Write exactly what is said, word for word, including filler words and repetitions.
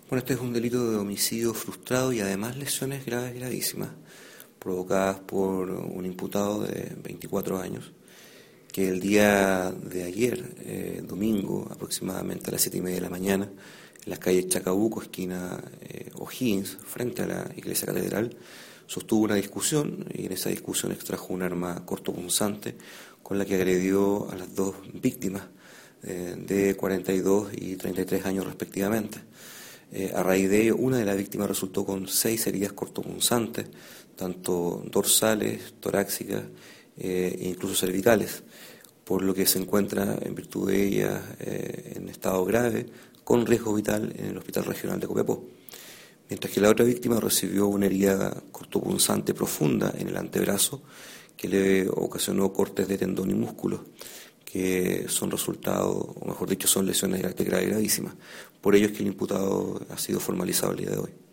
Bueno, este es un delito de homicidio frustrado y además lesiones graves gravísimas provocadas por un imputado de veinticuatro años que el día de ayer, eh, domingo, aproximadamente a las siete y media de la mañana, en las calles Chacabuco, esquina eh, O'Higgins, frente a la iglesia catedral, sostuvo una discusión y en esa discusión extrajo un arma cortopunzante con la que agredió a las dos víctimas eh, de cuarenta y dos y treinta y tres años respectivamente. Eh, a raíz de ello, una de las víctimas resultó con seis heridas cortopunzantes, tanto dorsales, torácicas eh, e incluso cervicales, por lo que se encuentra en virtud de ellas eh, en estado grave, con riesgo vital en el Hospital Regional de Copiapó. Mientras que la otra víctima recibió una herida cortopunzante profunda en el antebrazo que le ocasionó cortes de tendón y músculo, que son resultados, o mejor dicho, son lesiones de carácter grave y gravísimas. Por ello es que el imputado ha sido formalizado el día de hoy.